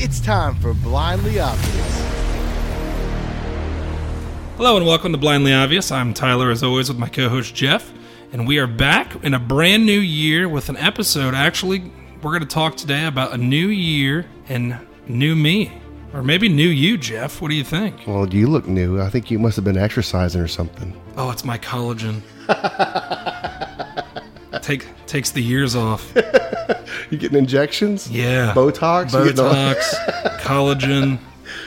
It's time for Blindly Obvious. Hello and welcome to Blindly Obvious. I'm Tyler, as always, with my co-host Jeff, and we are back in a brand new year with an episode. Actually, we're going to talk today about a new year and new me. Or maybe new you, Jeff. What do you think? Well, you look new. I think you must have been exercising or something. Oh, it's my collagen. Takes the years off. You getting injections? Yeah. Botox? Collagen.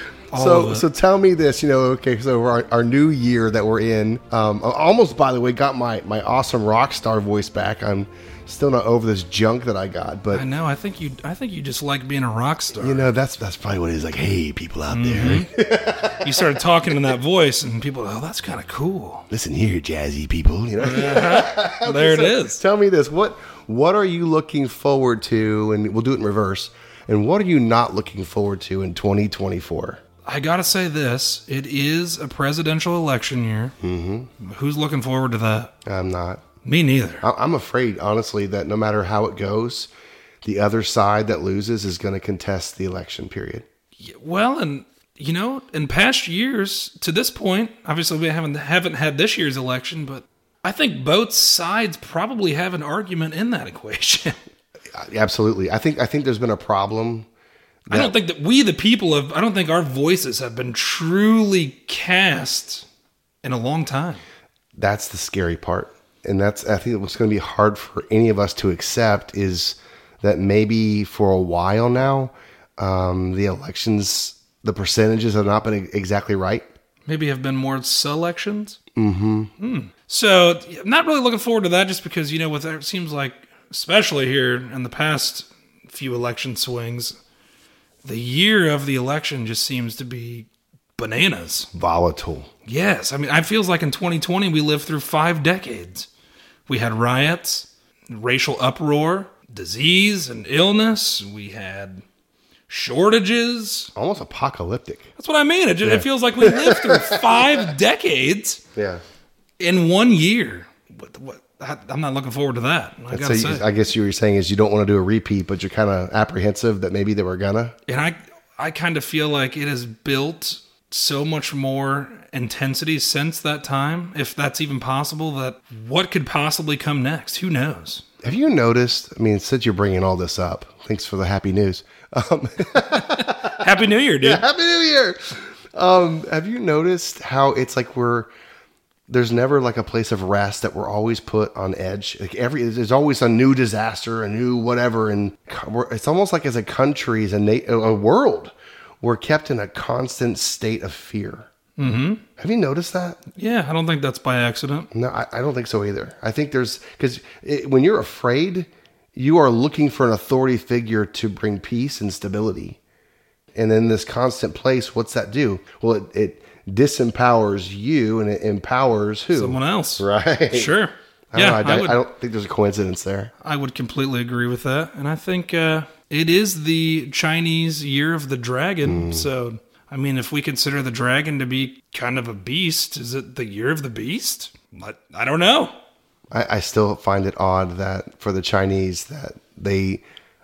So tell me this, so our new year that we're in, almost, by the way, got my awesome rock star voice back. I'm still not over this junk that I got, but I know. I think you just like being a rock star. That's probably what it is. Like, hey, people out there. You started talking in that voice, and people, that's kind of cool. Listen here, jazzy people. Uh-huh. There it is. Tell me this. What are you looking forward to? And we'll do it in reverse. And what are you not looking forward to in 2024? I gotta say this. It is a presidential election year. Mm-hmm. Who's looking forward to that? I'm not. Me neither. I'm afraid, honestly, that no matter how it goes, the other side that loses is going to contest the election period. Well, and in past years, to this point, obviously we haven't had this year's election, but I think both sides probably have an argument in that equation. Absolutely. I think there's been a problem. I don't think that we, the people, I don't think our voices have been truly cast in a long time. That's the scary part. And I think what's going to be hard for any of us to accept is that maybe for a while now, the elections, the percentages have not been exactly right. Maybe have been more selections. Mm-hmm. So I'm not really looking forward to that, just because, it seems like, especially here in the past few election swings, the year of the election just seems to be bananas. Volatile. Yes. I mean, it feels like in 2020 we lived through 5 decades. We had riots, racial uproar, disease and illness. We had shortages. Almost apocalyptic. That's what I mean. It feels like we lived through 5 decades in 1 year. I'm not looking forward to that. I guess you were saying is you don't want to do a repeat, but you're kind of apprehensive that maybe they were gonna. And I kind of feel like it has built so much more intensity since that time, if that's even possible, that what could possibly come next? Who knows? Have you noticed, since you're bringing all this up, thanks for the happy news. Happy New Year, dude. Yeah, Happy New Year. Have you noticed how it's like there's never like a place of rest, that we're always put on edge. Like there's always a new disaster, a new whatever. And it's almost like as a country, as a world, we're kept in a constant state of fear. Mm-hmm. Have you noticed that? Yeah, I don't think that's by accident. No, I don't think so either. I think because when you're afraid, you are looking for an authority figure to bring peace and stability. And in this constant place, what's that do? Well, it disempowers you and it empowers who? Someone else. Right. Sure. I don't think there's a coincidence there. I would completely agree with that. And I think it is the Chinese Year of the Dragon. So, if we consider the dragon to be kind of a beast, is it the Year of the Beast? I don't know. I still find it odd that for the Chinese that they,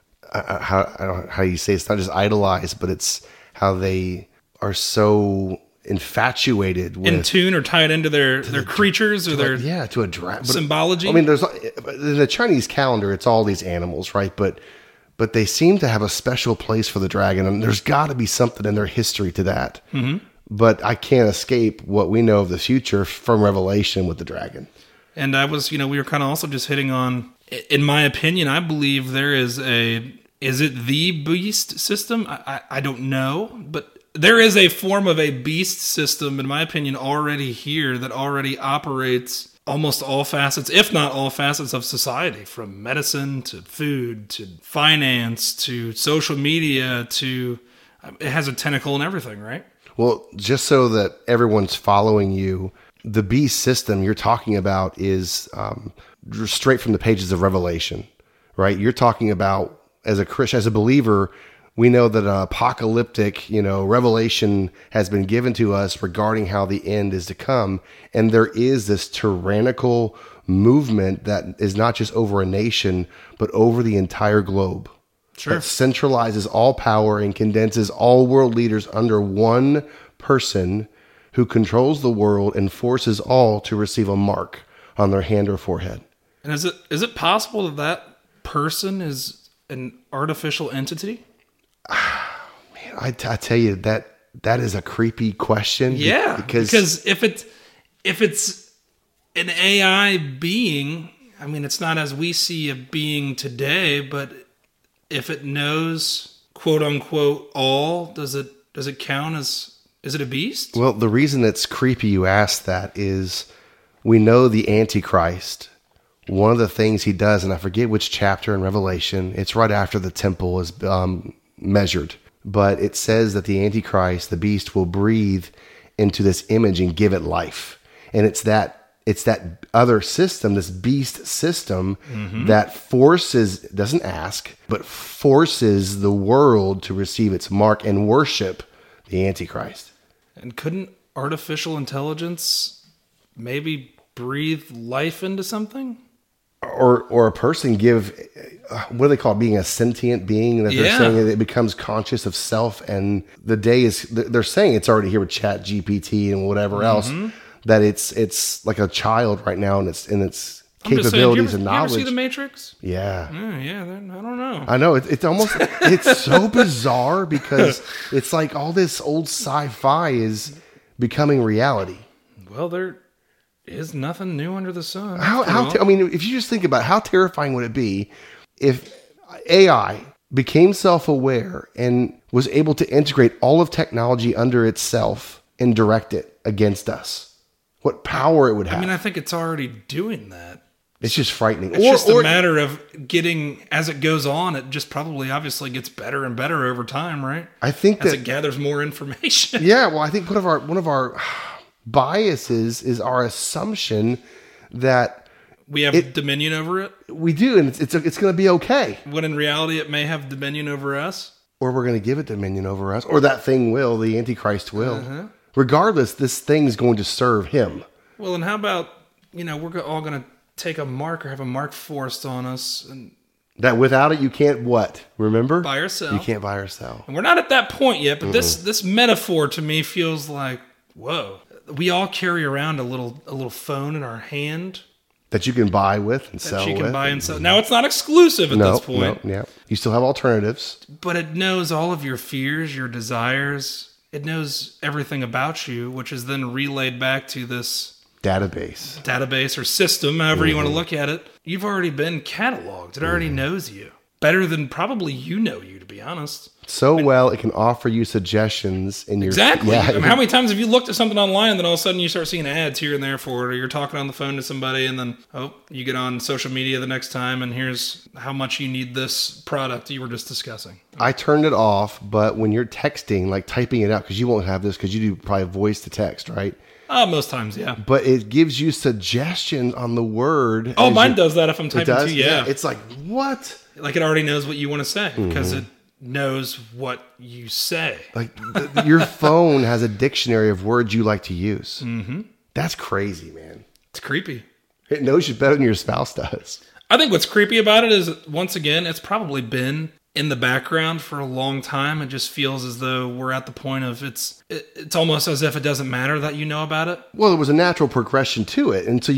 I don't know how you say, it's not just idolized, but it's how they are so infatuated with, in tune or tied into their creatures or their to a dragon symbology. There's in the Chinese calendar, it's all these animals, right? But they seem to have a special place for the dragon, and there's got to be something in their history to that. Mm-hmm. But I can't escape what we know of the future from Revelation with the dragon. And I was, we were kind of also just hitting on, in my opinion, I believe there is is it the beast system? I don't know, but there is a form of a beast system, in my opinion, already here that already operates almost all facets, if not all facets of society, from medicine to food to finance to social media to, it has a tentacle in everything, right? Well, just so that everyone's following you, the beast system you're talking about is straight from the pages of Revelation, right? You're talking about, as a Christian, as a believer, we know that an apocalyptic, revelation has been given to us regarding how the end is to come. And there is this tyrannical movement that is not just over a nation, but over the entire globe. Sure. that centralizes all power and condenses all world leaders under one person who controls the world and forces all to receive a mark on their hand or forehead. And is it possible that that person is an artificial entity? Man, I tell you that is a creepy question. Yeah, because if it's an AI being, I mean, it's not as we see a being today, but if it knows, quote unquote, all, does it count as, is it a beast? well, the reason it's creepy you ask that is we know the Antichrist. One of the things he does, and I forget which chapter in Revelation, it's right after the temple is measured, but it says that the Antichrist, the beast, will breathe into this image and give it life. And it's that other system, this beast system, that doesn't ask, but forces the world to receive its mark and worship the Antichrist. And couldn't artificial intelligence maybe breathe life into something? Or a person give, what do they call it, being a sentient being, that they're saying that it becomes conscious of self, and the day is, they're saying it's already here with Chat GPT and whatever else, that it's like a child right now in its capabilities and knowledge. You ever see The Matrix? Yeah. Yeah, I don't know. I know, it's almost, it's so bizarre because it's like all this old sci-fi is becoming reality. Well, there is nothing new under the sun. I mean, if you just think about it, how terrifying would it be if AI became self-aware and was able to integrate all of technology under itself and direct it against us? What power it would have. I mean, I think it's already doing that. It's just frightening. It's just a matter of getting, as it goes on, it just probably obviously gets better and better over time, right? I think as it gathers more information. Yeah, well, I think one of our biases is our assumption that we have dominion over it. We do, and it's going to be okay. When in reality, it may have dominion over us. Or we're going to give it dominion over us. Or that thing will, the Antichrist will. Regardless, this thing's going to serve him. Well, and how about, we're all going to take a mark or have a mark forced on us. And that without it, you can't what? Remember? Buy or sell. You can't buy or sell. And we're not at that point yet, but this metaphor to me feels like, whoa. We all carry around a little phone in our hand that you can buy with and sell. That you can buy and sell. Now it's not exclusive at this point. No, yeah. You still have alternatives. But it knows all of your fears, your desires. It knows everything about you, which is then relayed back to this database or system, however you want to look at it. You've already been cataloged. It already knows you. Better than probably you know you, to be honest. Well, it can offer you suggestions in your... Exactly. Yeah, I mean, how many times have you looked at something online and then all of a sudden you start seeing ads here and there for it, or you're talking on the phone to somebody and then, you get on social media the next time and here's how much you need this product you were just discussing. I turned it off, but when you're texting, like typing it out, because you won't have this because you do probably voice to text, right? Most times, yeah. But it gives you suggestions on the word. Oh, mine does that if I'm typing too, yeah. It's like, what? Like it already knows what you want to say because it knows what you say. Like your phone has a dictionary of words you like to use. Mm-hmm. That's crazy, man. It's creepy. It knows you better than your spouse does. I think what's creepy about it is, once again, it's probably been in the background for a long time. It just feels as though we're at the point of it's almost as if it doesn't matter that you know about it. Well, there was a natural progression to it, and so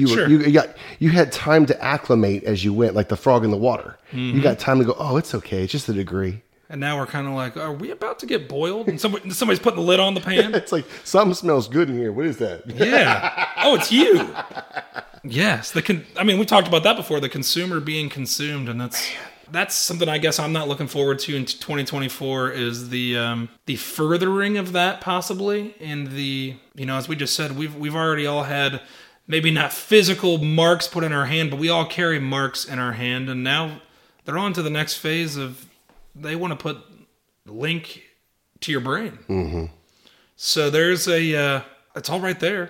you had time to acclimate as you went, like the frog in the water. You got time to go, oh, it's okay, it's just a degree. And now we're kind of like, are we about to get boiled? And somebody's putting the lid on the pan. It's like, something smells good in here. What is that? Yeah. Oh, it's you. Yes. We talked about that before. The consumer being consumed, and that's something I guess I'm not looking forward to in 2024 is the furthering of that possibly. And as we just said, we've already all had maybe not physical marks put in our hand, but we all carry marks in our hand. And now they're on to the next phase of they want to put link to your brain. Mm-hmm. So there's it's all right there.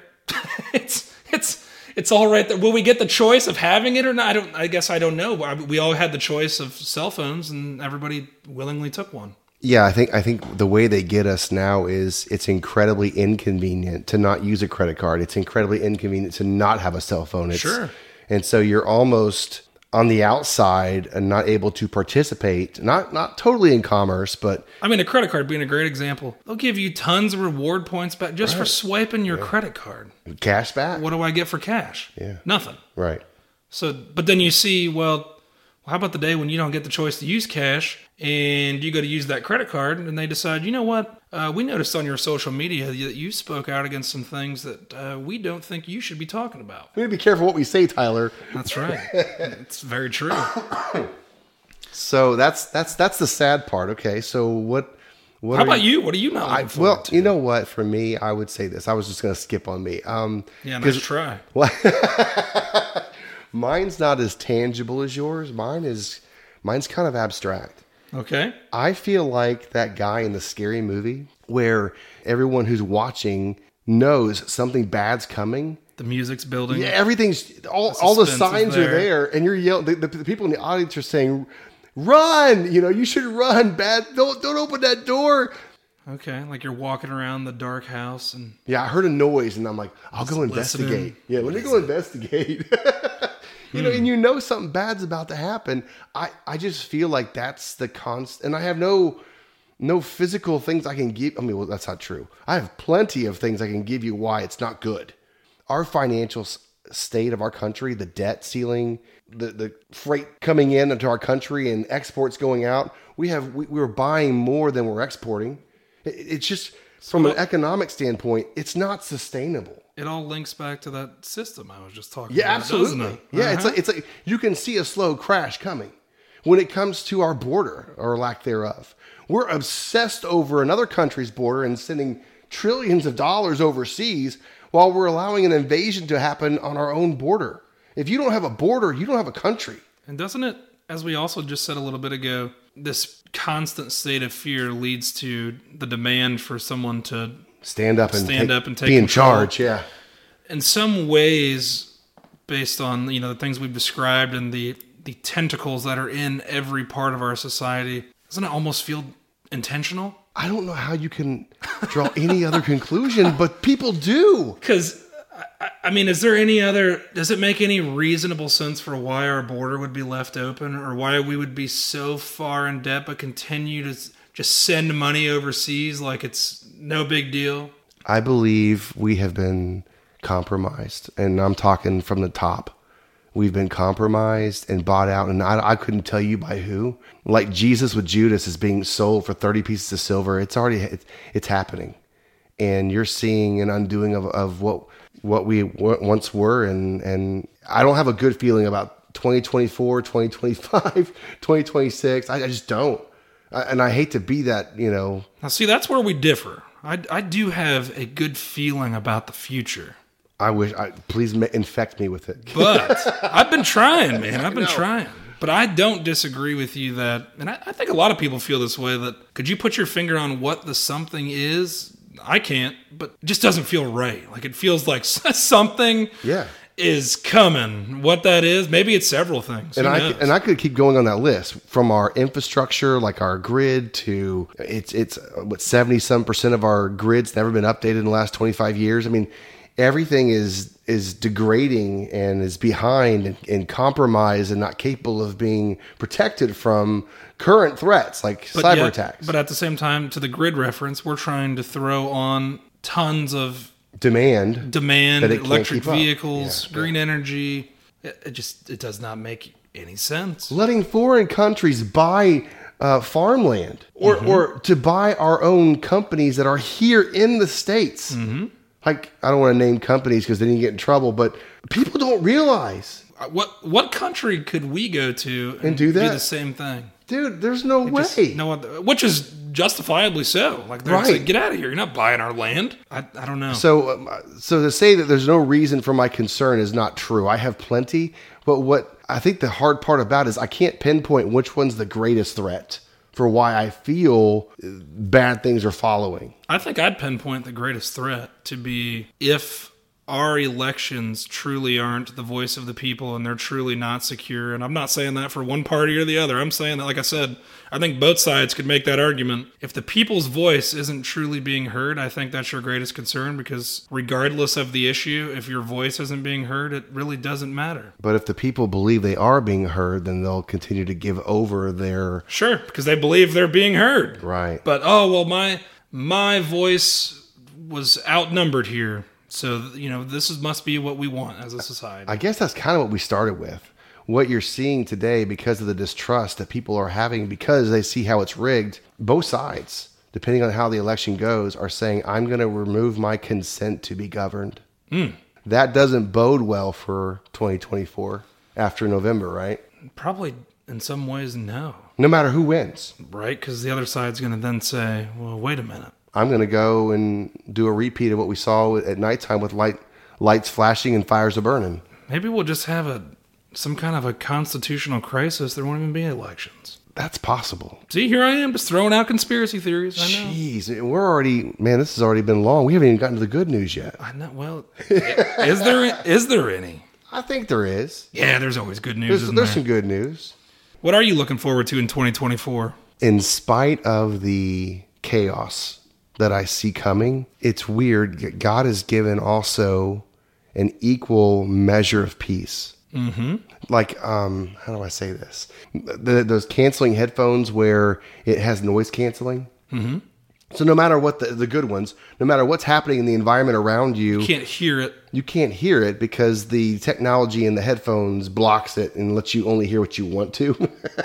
It's all right there. Will we get the choice of having it or not? I guess I don't know. We all had the choice of cell phones, and everybody willingly took one. Yeah, I think the way they get us now is it's incredibly inconvenient to not use a credit card. It's incredibly inconvenient to not have a cell phone. Sure. And so you're almost on the outside and not able to participate, not totally in commerce, but I mean, a credit card being a great example. They'll give you tons of reward points back just for swiping your credit card. cash back. What do I get for cash? Yeah. Nothing. Right. So, but then you see, well, how about the day when you don't get the choice to use cash and you go to use that credit card and they decide, you know what, we noticed on your social media that you spoke out against some things that we don't think you should be talking about. We need to be careful what we say, Tyler. That's right. It's very true. So that's the sad part. Okay, so what How about you? What are you not looking forward well, to? you know what? For me, I would say this. I was just going to skip on me. Yeah, nice try. Well, mine's not as tangible as yours. Mine's kind of abstract. Okay. I feel like that guy in the Scary Movie where everyone who's watching knows something bad's coming. The music's building. Yeah, everything's all the suspense signs is are there, and you're yelling. The people in the audience are saying, "Run! You should run. Bad! Don't open that door." Okay, like you're walking around the dark house and Yeah, I heard a noise, and I'm like, "I'll go listening. investigate." Yeah, let me go investigate. And something bad's about to happen. I just feel like that's the constant, and I have no physical things I can give. I mean, well, that's not true. I have plenty of things I can give you why it's not good. Our financial state of our country, the debt ceiling, the freight coming in into our country and exports going out, we're buying more than we're exporting. It's just from an economic standpoint, it's not sustainable. it all links back to that system I was just talking Yeah, about, absolutely. doesn't it? Yeah, it's like you can see a slow crash coming when it comes to our border or lack thereof. We're obsessed over another country's border and sending trillions of dollars overseas while we're allowing an invasion to happen on our own border. If you don't have a border, you don't have a country. And doesn't it, as we also just said a little bit ago, this constant state of fear leads to the demand for someone to Stand up and take be in control. charge. Yeah. In some ways, based on the things we've described and the tentacles that are in every part of our society, doesn't it almost feel intentional? I don't know how you can draw any other conclusion, but people do. Because, I mean, does it make any reasonable sense for why our border would be left open or why we would be so far in debt but continue to just send money overseas like it's no big deal? I believe we have been compromised, and I'm talking from the top. We've been compromised and bought out, and I couldn't tell you by who. Like Jesus with Judas is being sold for 30 pieces of silver. It's happening, and you're seeing an undoing of what we once were, and I don't have a good feeling about 2024, 2025, 2026. I just don't, and I hate to be that. Now, see, that's where we differ. I do have a good feeling about the future. Please infect me with it. But I've been trying, man. I've been trying. But I don't disagree with you that, and I think a lot of people feel this way, that could you put your finger on what the something is? I can't, but it just doesn't feel right. Like it feels like something is coming. What that is, maybe it's several things. And I could keep going on that list, from our infrastructure, like our grid, to it's 70% of our grid's never been updated in the last 25 years. I mean, everything is degrading and is behind and compromised and not capable of being protected from current threats like cyber attacks. But at the same time, to the grid reference, we're trying to throw on tons of demand, electric vehicles, green energy. It does not make any sense. Letting foreign countries buy farmland or to buy our own companies that are here in the States. Mm-hmm. Like, I don't want to name companies because then you get in trouble, but people don't realize. What country could we go to and do that? Do the same thing? Dude, there's no way. Which is justifiably so. Like, they're saying, get out of here. You're not buying our land. I don't know. So to say that there's no reason for my concern is not true. I have plenty, but what I think the hard part about is I can't pinpoint which one's the greatest threat for why I feel bad things are following. I think I'd pinpoint the greatest threat to be if our elections truly aren't the voice of the people and they're truly not secure. And I'm not saying that for one party or the other. I'm saying that, like I said, I think both sides could make that argument. If the people's voice isn't truly being heard, I think that's your greatest concern, because regardless of the issue, if your voice isn't being heard, it really doesn't matter. But if the people believe they are being heard, then they'll continue to give over their... Sure, because they believe they're being heard. Right. But, oh, well, my voice was outnumbered here. So, this must be what we want as a society. I guess that's kind of what we started with. What you're seeing today, because of the distrust that people are having, because they see how it's rigged, both sides, depending on how the election goes, are saying, I'm going to remove my consent to be governed. That doesn't bode well for 2024 after November, right? Probably in some ways, no. No matter who wins. Right? Because the other side's going to then say, well, wait a minute. I'm going to go and do a repeat of what we saw at nighttime with lights flashing and fires burning. Maybe we'll just have some kind of a constitutional crisis. There won't even be elections. That's possible. See, here I am just throwing out conspiracy theories. I know. Jeez, this has already been long. We haven't even gotten to the good news yet. I know. Well, is there any? I think there is. Yeah, there's always good news. There's some good news. What are you looking forward to in 2024? In spite of the chaos that I see coming, it's weird. God has given also an equal measure of peace. Mm-hmm. Like, how do I say this? Those canceling headphones where it has noise canceling. Mm-hmm. So no matter what the good ones, no matter what's happening in the environment around you, you can't hear it. You can't hear it because the technology in the headphones blocks it and lets you only hear what you want to.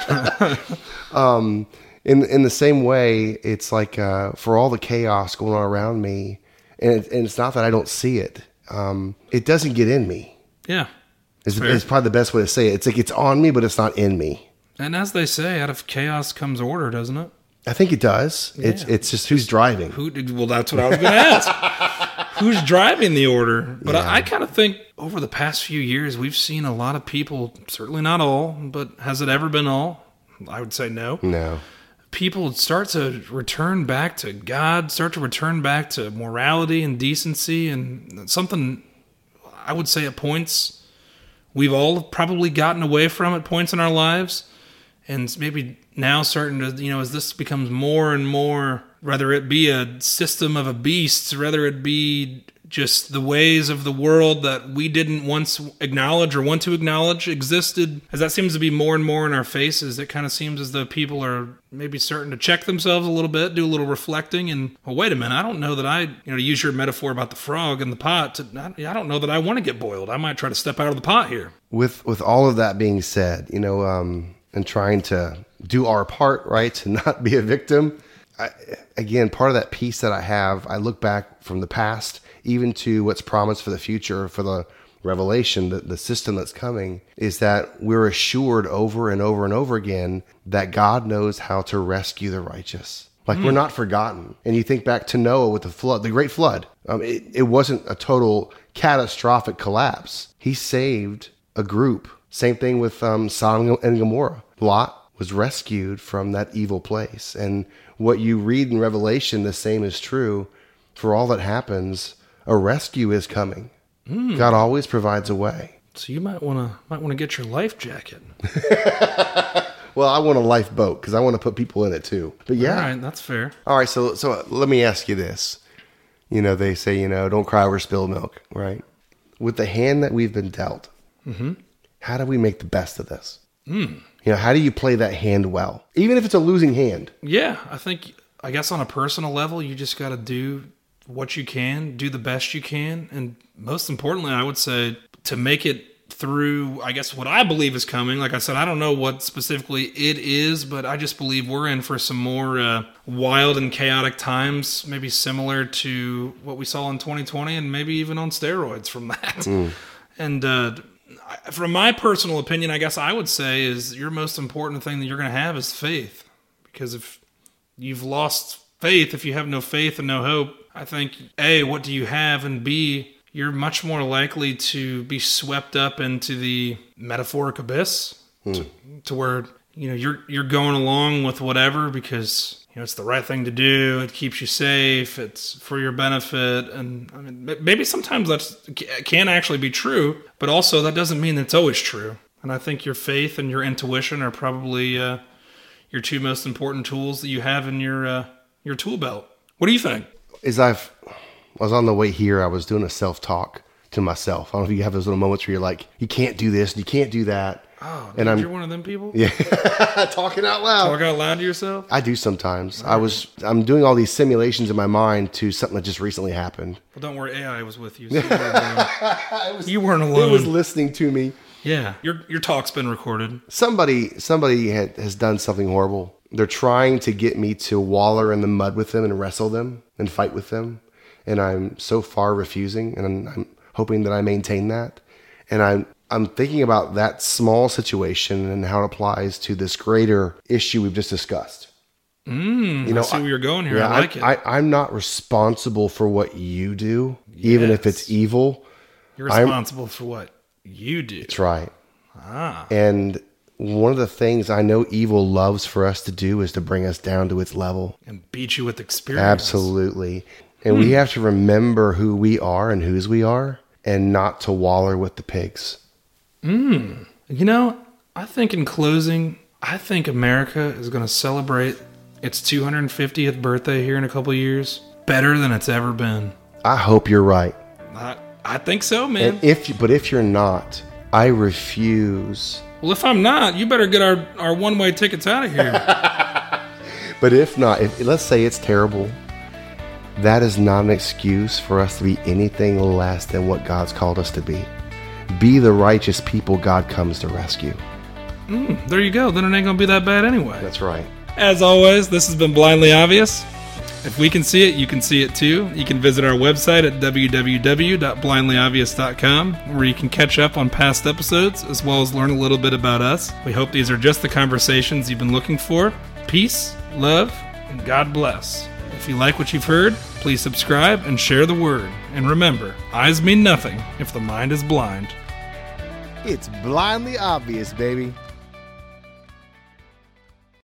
In the same way, it's like for all the chaos going on around me, and it's not that I don't see it. It doesn't get in me. Yeah. It's probably the best way to say it. It's like it's on me, but it's not in me. And as they say, out of chaos comes order, doesn't it? I think it does. Yeah. It's just who's driving. Well, that's what I was going to ask. Who's driving the order? But yeah. I kind of think over the past few years, we've seen a lot of people, certainly not all, but has it ever been all? I would say no. No. People start to return back to God, start to return back to morality and decency, and something I would say at points we've all probably gotten away from at points in our lives. And maybe now starting to, as this becomes more and more, whether it be a system of a beast, whether it be just the ways of the world that we didn't once acknowledge or want to acknowledge existed, as that seems to be more and more in our faces, it kind of seems as though people are maybe starting to check themselves a little bit, do a little reflecting, and, well, wait a minute, I don't know that to use your metaphor about the frog in the pot, I don't know that I want to get boiled. I might try to step out of the pot here. With all of that being said, and trying to do our part, right, to not be a victim. Again, part of that peace that I have, I look back from the past, even to what's promised for the future, for the revelation, the system that's coming, is that we're assured over and over and over again that God knows how to rescue the righteous. Like, we're not forgotten. And you think back to Noah with the flood, the great flood. It wasn't a total catastrophic collapse. He saved a group. Same thing with Sodom and Gomorrah. Lot was rescued from that evil place. And what you read in Revelation, the same is true. For all that happens, a rescue is coming. God always provides a way. So you might want to get your life jacket. Well, I want a lifeboat because I want to put people in it too. But yeah. All right, that's fair. All right, so let me ask you this. They say, don't cry over spilled milk, right? With the hand that we've been dealt, how do we make the best of this? How do you play that hand well? Even if it's a losing hand. Yeah, I guess on a personal level, you just got to do what you can, do the best you can. And most importantly, I would say to make it through, I guess, what I believe is coming. Like I said, I don't know what specifically it is, but I just believe we're in for some more wild and chaotic times, maybe similar to what we saw in 2020 and maybe even on steroids from that. And from my personal opinion, I guess I would say is your most important thing that you're going to have is faith. Because if you've lost faith, if you have no faith and no hope, I think, A, what do you have? And B, you're much more likely to be swept up into the metaphoric abyss to where, you're going along with whatever because, it's the right thing to do. It keeps you safe. It's for your benefit. And I mean, maybe sometimes that can actually be true, but also that doesn't mean it's always true. And I think your faith and your intuition are probably your two most important tools that you have in your tool belt. What do you think? As I was on the way here, I was doing a self-talk to myself. I don't know if you have those little moments where you're like, you can't do this, and you can't do that. Oh, and you're one of them people? Yeah, talking out loud. Talk out loud to yourself? I do sometimes. Right. I'm doing all these simulations in my mind to something that just recently happened. Well, don't worry, AI was with you. So you weren't alone. It was listening to me. Yeah, your talk's been recorded. Somebody has done something horrible. They're trying to get me to waller in the mud with them and wrestle them and fight with them. And I'm so far refusing, and I'm hoping that I maintain that. And I'm thinking about that small situation and how it applies to this greater issue we've just discussed. I see where you're going here. Yeah, I like it. I'm not responsible for what you do, even if it's evil. You're responsible for what you do. That's right. And one of the things I know evil loves for us to do is to bring us down to its level. And beat you with experience. Absolutely. And we have to remember who we are and whose we are, and not to waller with the pigs. I think in closing, I think America is going to celebrate its 250th birthday here in a couple of years better than it's ever been. I hope you're right. I think so, man. And if you're not, I refuse. Well, if I'm not, you better get our one-way tickets out of here. But if not, let's say it's terrible, that is not an excuse for us to be anything less than what God's called us to be. Be the righteous people God comes to rescue. There you go. Then it ain't going to be that bad anyway. That's right. As always, this has been Blindly Obvious. If we can see it, you can see it too. You can visit our website at www.blindlyobvious.com, where you can catch up on past episodes as well as learn a little bit about us. We hope these are just the conversations you've been looking for. Peace, love, and God bless. If you like what you've heard, please subscribe and share the word. And remember, eyes mean nothing if the mind is blind. It's blindly obvious, baby.